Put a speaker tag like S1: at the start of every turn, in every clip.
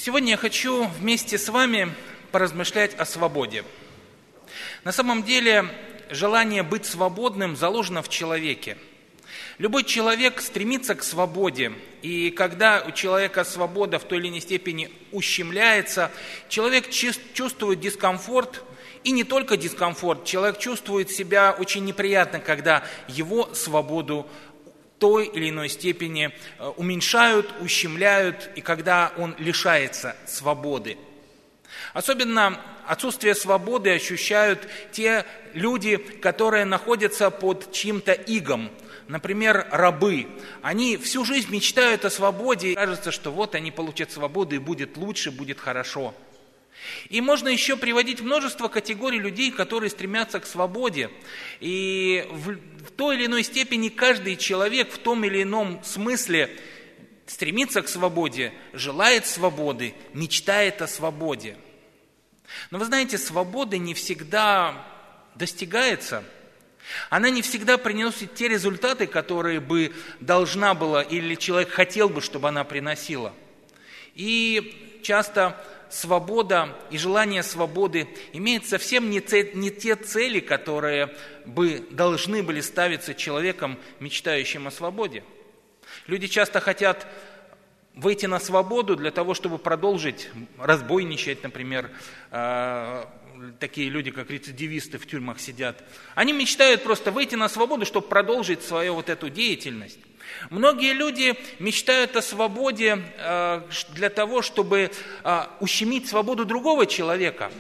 S1: Сегодня я хочу вместе с вами поразмышлять о свободе. На самом деле, желание быть свободным заложено в человеке. Любой человек стремится к свободе, и когда у человека свобода в той или иной степени ущемляется, человек чувствует дискомфорт, и не только дискомфорт, человек чувствует себя очень неприятно, когда его свободу в той или иной степени уменьшают, ущемляют, и когда он лишается свободы. Особенно отсутствие свободы ощущают те люди, которые находятся под чьим-то игом. Например, рабы. Они всю жизнь мечтают о свободе, и кажется, что вот они получат свободу, и будет лучше, будет хорошо. И можно еще приводить множество категорий людей, которые стремятся к свободе. И в той или иной степени каждый человек в том или ином смысле стремится к свободе, желает свободы, мечтает о свободе. Но вы знаете, свобода не всегда достигается. Она не всегда приносит те результаты, которые бы должна была или человек хотел бы, чтобы она приносила. И часто свобода и желание свободы имеют совсем не те цели, которые бы должны были ставиться человеком, мечтающим о свободе. Люди часто хотят выйти на свободу для того, чтобы продолжить разбойничать, например, такие люди, как рецидивисты, в тюрьмах сидят. Они мечтают просто выйти на свободу, чтобы продолжить свою вот эту деятельность. Многие люди мечтают о свободе для того, чтобы ущемить свободу другого человека.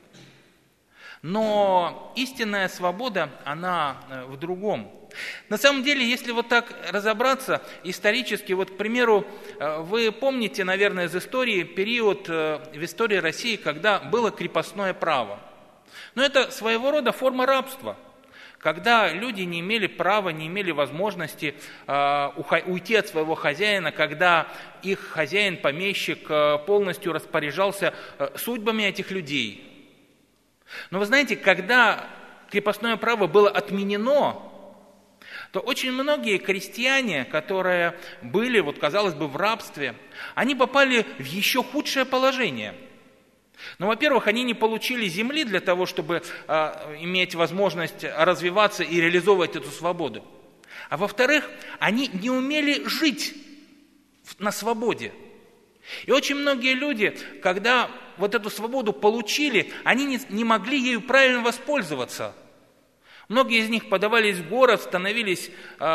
S1: Но истинная свобода, она в другом. На самом деле, если вот так разобраться исторически, вот, к примеру, вы помните, наверное, из истории период в истории России, когда было крепостное право. Но это своего рода форма рабства, когда люди не имели права, не имели возможности уйти от своего хозяина, когда их хозяин, помещик, полностью распоряжался судьбами этих людей. Но вы знаете, когда крепостное право было отменено, то очень многие крестьяне, которые были, вот, казалось бы, в рабстве, они попали в еще худшее положение. Ну, во-первых, они не получили земли для того, чтобы иметь возможность развиваться и реализовывать эту свободу. А во-вторых, они не умели жить на свободе. И очень многие люди, когда вот эту свободу получили, они не могли ею правильно воспользоваться. Многие из них подавались в город, становились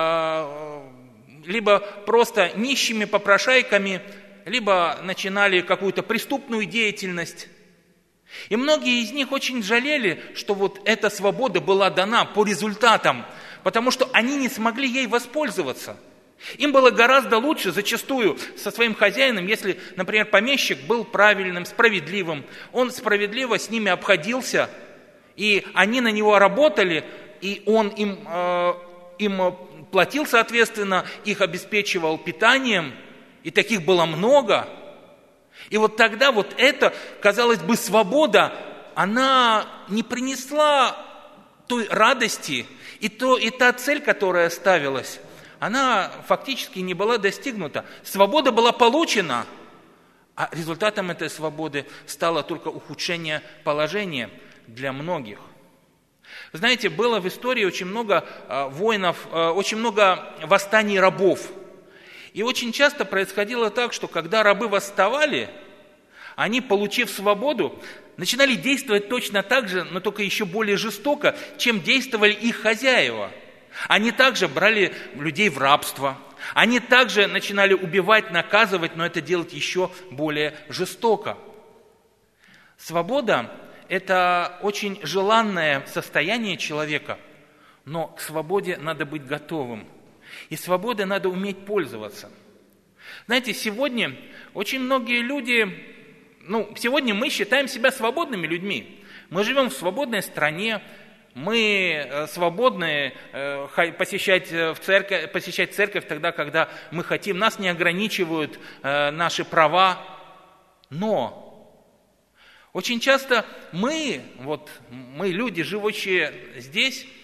S1: либо просто нищими попрошайками, либо начинали какую-то преступную деятельность. И многие из них очень жалели, что вот эта свобода была дана по результатам, потому что они не смогли ей воспользоваться. Им было гораздо лучше зачастую со своим хозяином, если, например, помещик был правильным, справедливым, он справедливо с ними обходился, и они на него работали, и он им платил, соответственно, их обеспечивал питанием, и таких было много. И вот тогда вот эта, казалось бы, свобода, она не принесла той радости, и та цель, которая ставилась, она фактически не была достигнута. Свобода была получена, а результатом этой свободы стало только ухудшение положения для многих. Знаете, было в истории очень много войнов, очень много восстаний рабов. И очень часто происходило так, что когда рабы восставали, они, получив свободу, начинали действовать точно так же, но только еще более жестоко, чем действовали их хозяева. Они также брали людей в рабство, они также начинали убивать, наказывать, но это делать еще более жестоко. Свобода – это очень желанное состояние человека, но к свободе надо быть готовым. И свободой надо уметь пользоваться. Знаете, сегодня очень многие люди, сегодня мы считаем себя свободными людьми. Мы живем в свободной стране, мы свободны посещать церковь тогда, когда мы хотим, нас не ограничивают наши права. Но очень часто мы, люди, живущие здесь,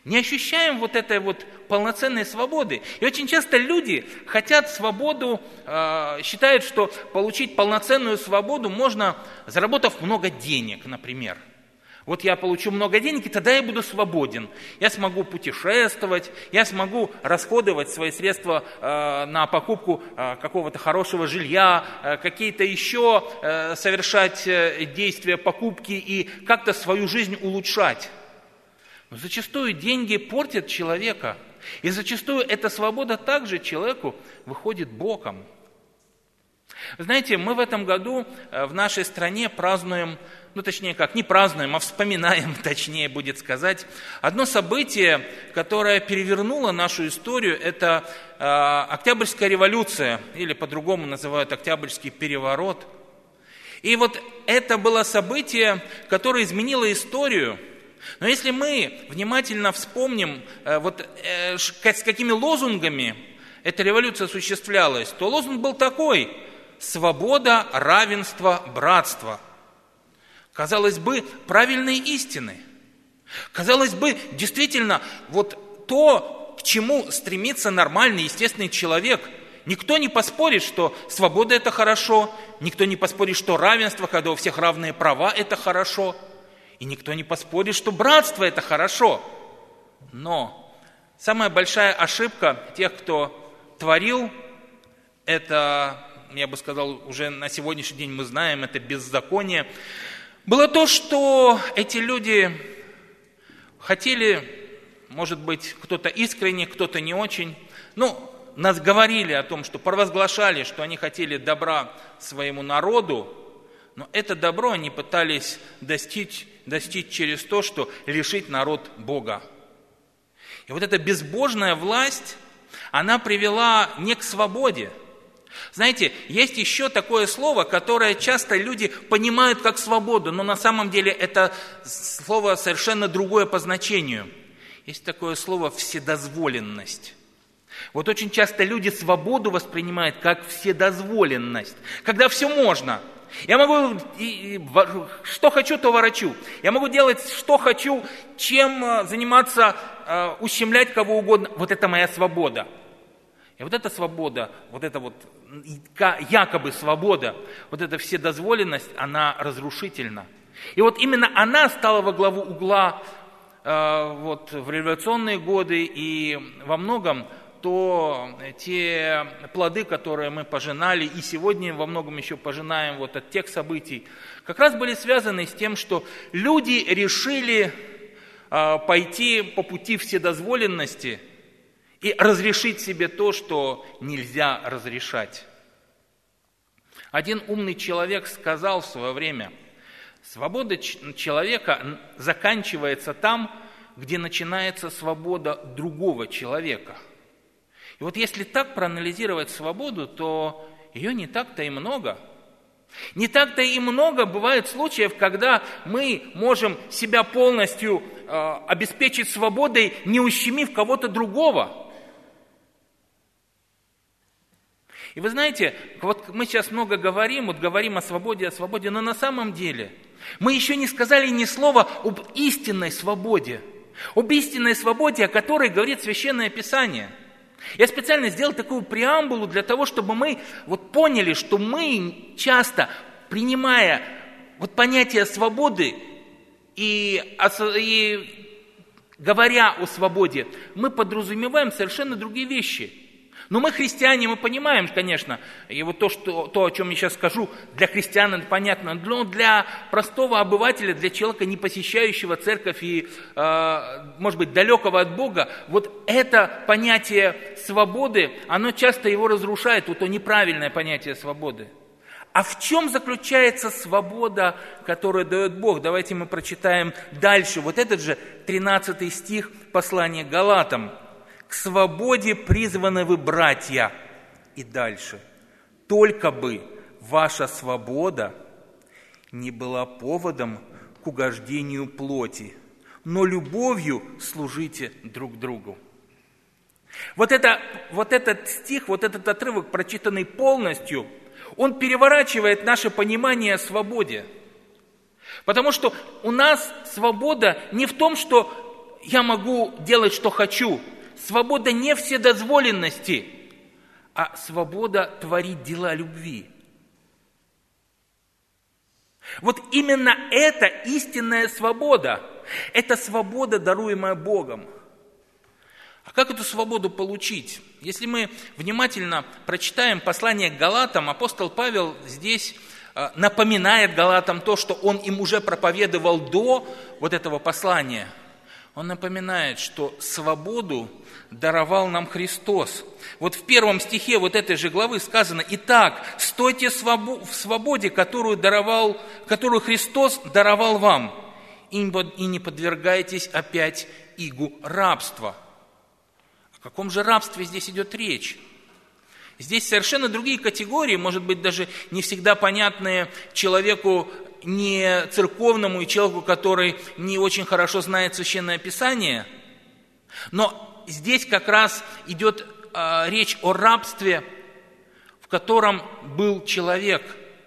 S1: не ощущаем вот этой вот полноценной свободы. И очень часто люди хотят свободу, считают, что получить полноценную свободу можно, заработав много денег, например. Вот я получу много денег, и тогда я буду свободен. Я смогу путешествовать, я смогу расходовать свои средства на покупку какого-то хорошего жилья, какие-то еще совершать действия покупки и как-то свою жизнь улучшать. Но зачастую деньги портят человека, и зачастую эта свобода также человеку выходит боком. Знаете, мы в этом году в нашей стране празднуем, не празднуем, а вспоминаем, точнее будет сказать, одно событие, которое перевернуло нашу историю, это Октябрьская революция, или по-другому называют Октябрьский переворот. И вот это было событие, которое изменило историю. Но если мы внимательно вспомним, с какими лозунгами эта революция осуществлялась, то лозунг был такой: свобода, равенство, братство. Казалось бы, правильные истины. Казалось бы, действительно, вот то, к чему стремится нормальный, естественный человек. Никто не поспорит, что свобода – это хорошо, никто не поспорит, что равенство, когда у всех равные права – это хорошо, и никто не поспорит, что братство – это хорошо. Но самая большая ошибка тех, кто творил это, я бы сказал, уже на сегодняшний день мы знаем, это беззаконие, было то, что эти люди хотели, может быть, кто-то искренне, кто-то не очень, нас говорили о том, что провозглашали, что они хотели добра своему народу, но это добро они пытались достичь через то, что лишить народ Бога. И вот эта безбожная власть, она привела не к свободе. Знаете, есть еще такое слово, которое часто люди понимают как свободу, но на самом деле это слово совершенно другое по значению. Есть такое слово «вседозволенность». Вот очень часто люди свободу воспринимают как вседозволенность, когда все можно. Я могу, что хочу, то ворочу. Я могу делать, что хочу, чем заниматься, ущемлять кого угодно. Вот это моя свобода. И вот эта свобода, вот эта вот якобы свобода, вот эта вседозволенность, она разрушительна. И вот именно она стала во главу угла в революционные годы, и во многом те плоды, которые мы пожинали, и сегодня во многом еще пожинаем от тех событий, как раз были связаны с тем, что люди решили пойти по пути вседозволенности и разрешить себе то, что нельзя разрешать. Один умный человек сказал в свое время: свобода человека заканчивается там, где начинается свобода другого человека. И вот если так проанализировать свободу, то ее не так-то и много. Не так-то и много бывает случаев, когда мы можем себя полностью обеспечить свободой, не ущемив кого-то другого. И вы знаете, вот мы сейчас много говорим о свободе, но на самом деле мы еще не сказали ни слова об истинной свободе. Об истинной свободе, о которой говорит Священное Писание. Я специально сделал такую преамбулу для того, чтобы мы поняли, что мы часто, принимая понятие свободы и говоря о свободе, мы подразумеваем совершенно другие вещи. Но мы христиане, мы понимаем, конечно, и то, о чем я сейчас скажу, для христиан это понятно, но для простого обывателя, для человека, не посещающего церковь и, может быть, далекого от Бога, это понятие свободы, оно часто его разрушает, то неправильное понятие свободы. А в чем заключается свобода, которую дает Бог? Давайте мы прочитаем дальше, этот же 13 стих послания к Галатам. «К свободе призваны вы, братья». И дальше. «Только бы ваша свобода не была поводом к угождению плоти, но любовью служите друг другу». Этот стих, этот отрывок, прочитанный полностью, он переворачивает наше понимание о свободе. Потому что у нас свобода не в том, что я могу делать, что хочу. Свобода не вседозволенности, а свобода творить дела любви. Вот именно это истинная свобода. Это свобода, даруемая Богом. А как эту свободу получить? Если мы внимательно прочитаем послание к Галатам, апостол Павел здесь напоминает Галатам то, что он им уже проповедовал до вот этого послания. Он напоминает, что свободу даровал нам Христос. Вот в 1 стихе вот этой же главы сказано: «Итак, стойте в свободе, которую Христос даровал вам, и не подвергайтесь опять игу рабства». О каком же рабстве здесь идет речь? Здесь совершенно другие категории, может быть, даже не всегда понятные человеку не церковному и человеку, который не очень хорошо знает Священное Писание. Но здесь как раз идет речь о рабстве, в котором был человек.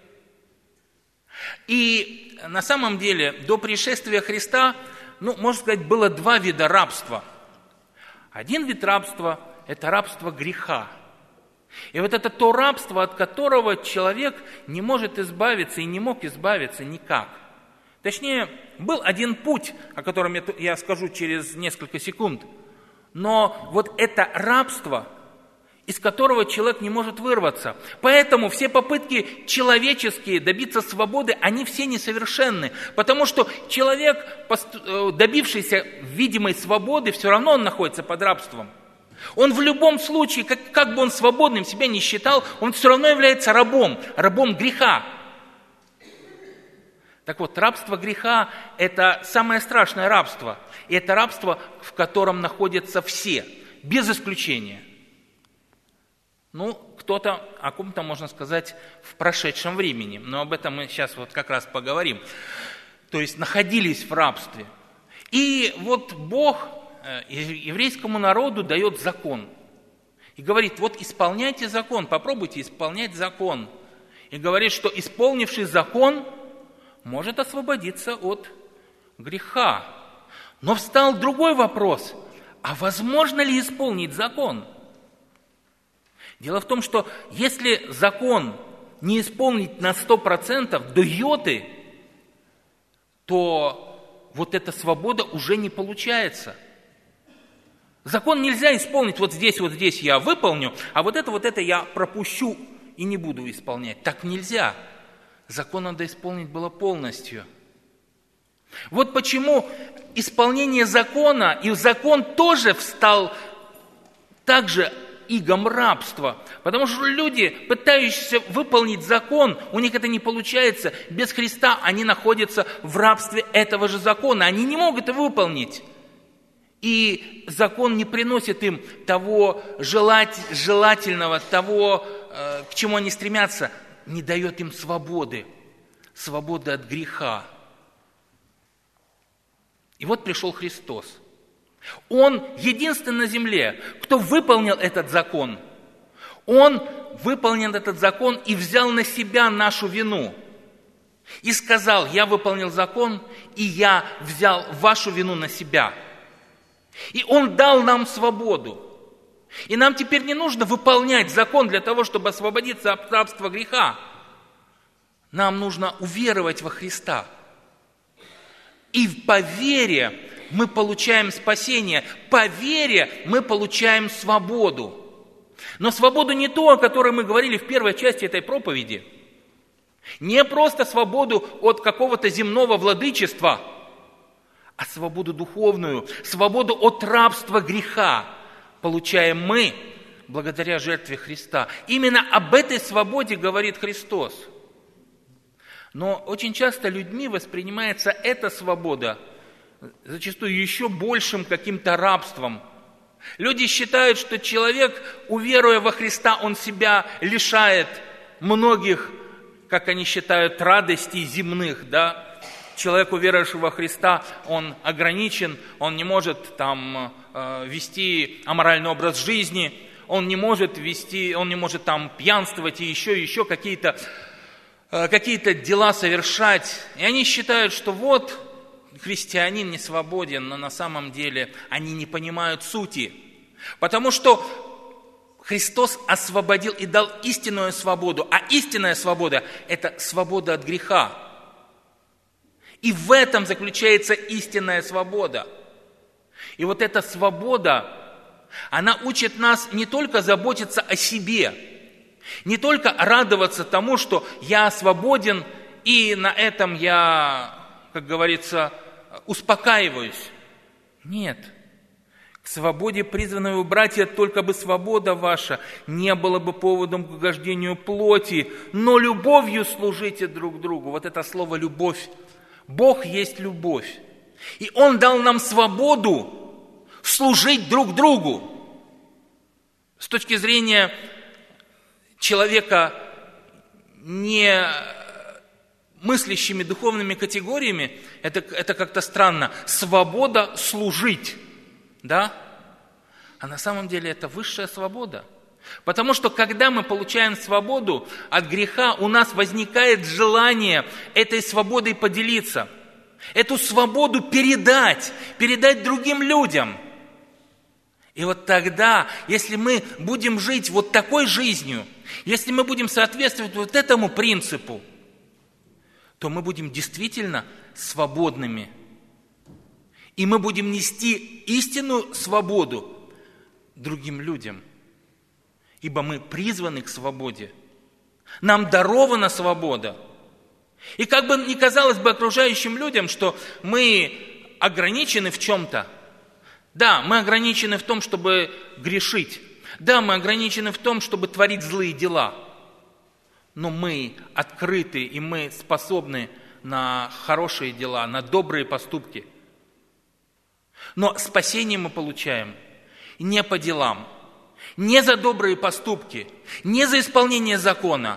S1: И на самом деле до пришествия Христа, можно сказать, было два вида рабства. Один вид рабства – это рабство греха. И вот это то рабство, от которого человек не может избавиться и не мог избавиться никак. Точнее, был один путь, о котором я скажу через несколько секунд. Но вот это рабство, из которого человек не может вырваться. Поэтому все попытки человеческие добиться свободы, они все несовершенны. Потому что человек, добившийся видимой свободы, все равно он находится под рабством. Он в любом случае, как бы он свободным себя не считал, он все равно является рабом греха. Так вот, рабство греха – это самое страшное рабство. И это рабство, в котором находятся все, без исключения. Кто-то, о ком-то можно сказать, в прошедшем времени. Но об этом мы сейчас вот как раз поговорим. То есть, находились в рабстве. И вот Бог еврейскому народу дает закон. И говорит: вот исполняйте закон, попробуйте исполнять закон. И говорит, что исполнивший закон может освободиться от греха. Но встал другой вопрос: а возможно ли исполнить закон? Дело в том, что если закон не исполнить на 100%, до йоты, то вот эта свобода уже не получается. Закон нельзя исполнить вот здесь я выполню, а вот это я пропущу и не буду исполнять. Так нельзя. Закон надо исполнить было полностью. Вот почему исполнение закона, и закон тоже встал также игом рабства. Потому что люди, пытающиеся выполнить закон, у них это не получается. Без Христа они находятся в рабстве этого же закона. Они не могут это выполнить. И закон не приносит им того желательного, того, к чему они стремятся, не дает им свободы от греха. И вот пришел Христос. Он единственный на земле, кто выполнил этот закон. Он выполнил этот закон и взял на себя нашу вину. И сказал: я выполнил закон, и я взял вашу вину на себя. И Он дал нам свободу. И нам теперь не нужно выполнять закон для того, чтобы освободиться от рабства греха. Нам нужно уверовать во Христа. И по вере мы получаем спасение. По вере мы получаем свободу. Но свободу не ту, о которой мы говорили в первой части этой проповеди. Не просто свободу от какого-то земного владычества, а свободу духовную, свободу от рабства греха получаем мы благодаря жертве Христа. Именно об этой свободе говорит Христос. Но очень часто людьми воспринимается эта свобода зачастую еще большим каким-то рабством. Люди считают, что человек, уверуя во Христа, он себя лишает многих, как они считают, радостей земных, да? Человек, уверовавший во Христа, он ограничен, он не может вести аморальный образ жизни, он не может пьянствовать и еще какие-то дела совершать. И они считают, что вот христианин не свободен, но на самом деле они не понимают сути. Потому что Христос освободил и дал истинную свободу, а истинная свобода – это свобода от греха. И в этом заключается истинная свобода. И вот эта свобода, она учит нас не только заботиться о себе, не только радоваться тому, что я свободен, и на этом я, как говорится, успокаиваюсь. Нет. К свободе призваны вы, братья, только бы свобода ваша не была бы поводом к угождению плоти, но любовью служите друг другу. Вот это слово «любовь». Бог есть любовь. И Он дал нам свободу служить друг другу. С точки зрения человека не мыслящими духовными категориями, это как-то странно. Свобода служить. Да? А на самом деле это высшая свобода. Потому что когда мы получаем свободу от греха, у нас возникает желание этой свободой поделиться. Эту свободу передать другим людям. И вот тогда, если мы будем жить вот такой жизнью, если мы будем соответствовать вот этому принципу, то мы будем действительно свободными. И мы будем нести истинную свободу другим людям. Ибо мы призваны к свободе. Нам дарована свобода. И как бы ни казалось бы окружающим людям, что мы ограничены в чем-то. Да, мы ограничены в том, чтобы грешить. Да, мы ограничены в том, чтобы творить злые дела. Но мы открыты, и мы способны на хорошие дела, на добрые поступки. Но спасение мы получаем не по делам, не за добрые поступки, не за исполнение закона,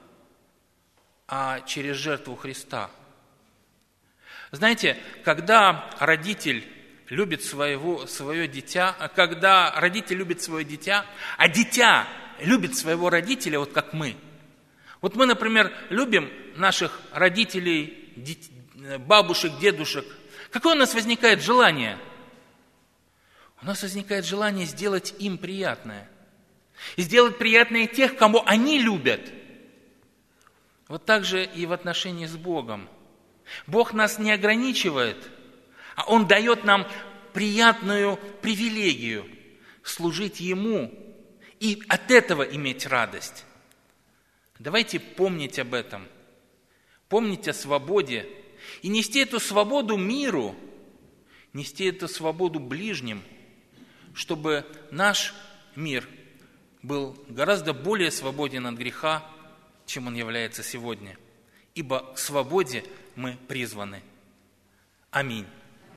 S1: а через жертву Христа. Знаете, когда родитель любит свое дитя, когда родитель любит свое дитя, а дитя любит своего родителя, вот как мы. Вот мы, например, любим наших родителей, бабушек, дедушек. Какое у нас возникает желание? У нас возникает желание сделать им приятное. И сделать приятное тех, кого они любят. Вот так же и в отношении с Богом. Бог нас не ограничивает, а Он дает нам приятную привилегию служить Ему и от этого иметь радость. Давайте помнить об этом, помнить о свободе и нести эту свободу миру, нести эту свободу ближним, чтобы наш мир был гораздо более свободен от греха, чем он является сегодня. Ибо к свободе мы призваны. Аминь.